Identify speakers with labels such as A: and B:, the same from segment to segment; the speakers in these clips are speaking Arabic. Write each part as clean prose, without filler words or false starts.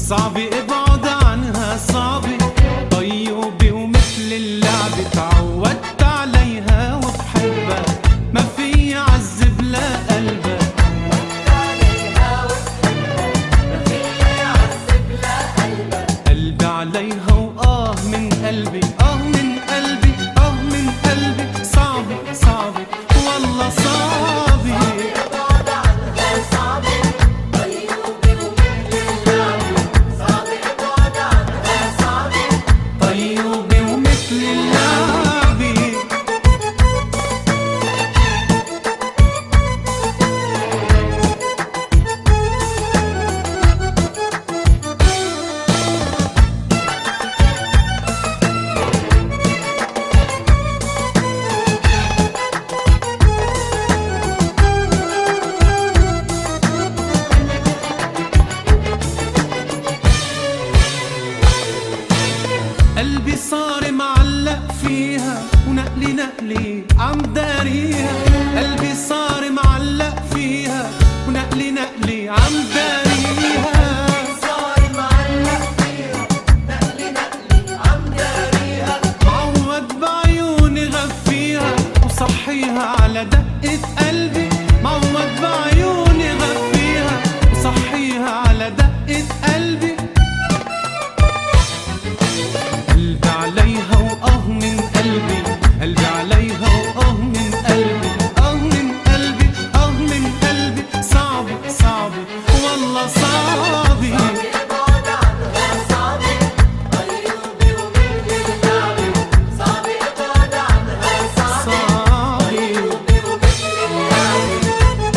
A: صعب ابعد عنها، صعب طيوبة ومثل اللعب، تعودت عليها وبحبها، ما في عذب لا قلبها. قلبي عليها وآه من قلبي، آه من قلبي، آه من قلبي، صعب صعب والله صعب. قلبي صار معلق فيها ونقلي نقلي عم داريها، قلبي صار معلق فيها ونقلي نقلي عم داريها، صار معلق فيها نقلي نقلي عم داريها، معود بعيوني غفيها وصحيها على دقة قلبي، معود بعيوني غفيها وصحيها على دقة قلبي. قلبي عليها وآه من قلبي، قلبي عليها وآه من قلبي، آه من قلبي، آه من قلبي، صعب صعب والله صعب. ابعد عنها صعب طيوبة ومثل اللعب، صعب ابعد عنها صعب طيوبة ومثل اللعب.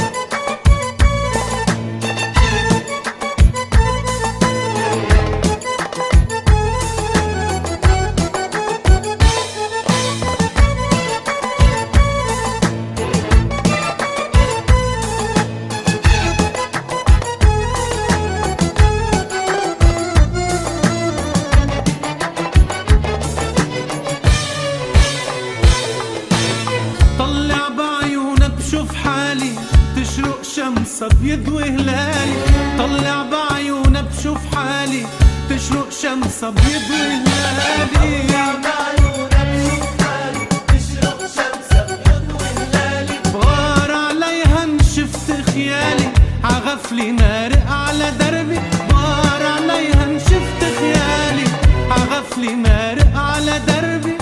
A: طلع بعيونها بشوف حالي، تشرق شمسها بيضوي هلالي، طلع بعيونها بشوف حالي، تشرق شمسها بيضوي هلالي، طلع بعيونها بشوف حالي، تشرق شمسها بيضوي هلالي، بغار عليها نشفت خيالي، عغفلي مارق على دربي، بغار عليها نشفت خيالي، عغفلي مارق على دربي.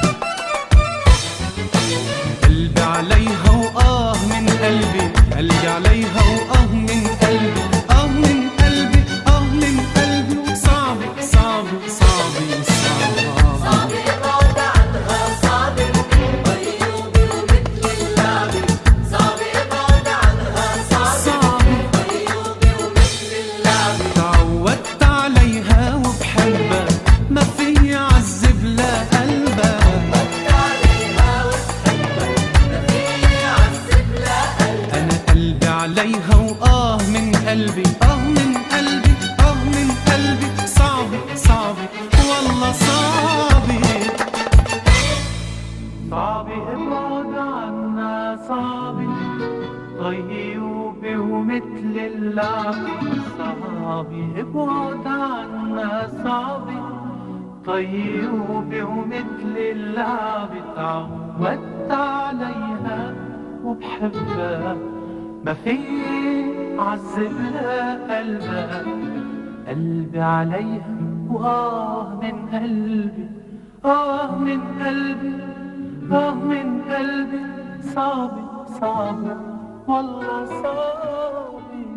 A: قلبي عليها وآه من قلبي، قلبي عليها وآه من قلبي، آه من قلبي، آه من قلبي، صعب صعب صعب صعب صعب ابعد عنها صعب طيوبة ومثل اللعب، صعب ابعد عنها صعب طيوبة ومثل اللعب، تعودت عليها وبحبها، ما في عذب لا قلبها. عليها وآه من قلبي، آه من قلبي، آه من قلبي، صعب صعب والله صعب. صعب ابعد عنا صعب طيوبة ومثل اللعب، صعب ابعد عنا صعب طيوبة ومثل اللعب، تعودت عليها وبحبها، ما في عذب لا قلبها. قلبي عليها وآه من قلبي، آه من قلبي، آه من قلبي، صعب صعب والله صعب.